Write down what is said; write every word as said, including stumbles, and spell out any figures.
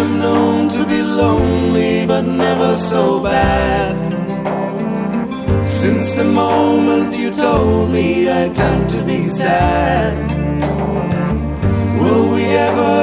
I'm known to be lonely, but never so bad. Since the moment you told me I tend to be sad, will we ever